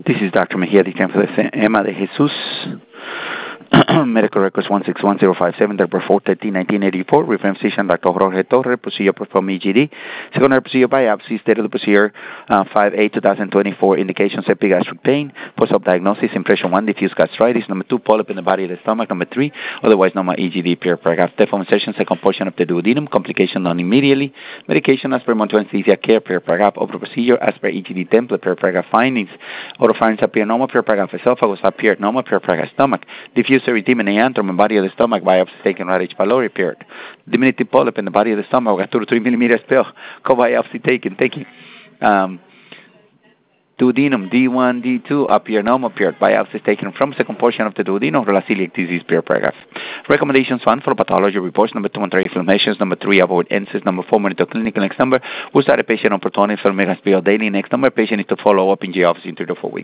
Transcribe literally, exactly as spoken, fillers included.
This is Doctor Mejia, the for the Emma de Jesus. Medical records one six one zero five seven, December fourth, nineteen eighty-four. Reference physician Doctor Jorge Torre. Procedure performed E G D. Secondary procedure biopsy. State of the procedure uh, five eight twenty twenty-four. Indications epigastric pain. Post-op diagnosis. Impression one, diffuse gastritis. Number two, polyp in the body of the stomach. Number three, otherwise known as E G D, pure paragraph. Deform insertion, second portion of the duodenum. Complication done immediately. Medication as per monitoring anesthesia care, pure paragraph. Open procedure as per E G D template, pure paragraph findings. Oropharynx appear normal, pure paragraph. Esophagus appear normal, pure paragraph. Stomach. Diffuse erythema in the antrum and body of the stomach. Biopsy taken right H. pylori, period. Diminutive polyp in the body of the stomach. Got two to three millimeters pill. Co-biopsy taken. Thank you. Um, duodenum D one, D two, appear normal, period. Biopsy taken from second portion of the duodenum. Celiac disease, pure paragraph. Recommendations: one, for pathology reports. Number two, monitor inflammations. Number three, avoid N SAIDs. Number four, monitor clinical. Next number, who start a patient on proton insulin daily. Next number, patient needs to follow up in J office in three to four weeks.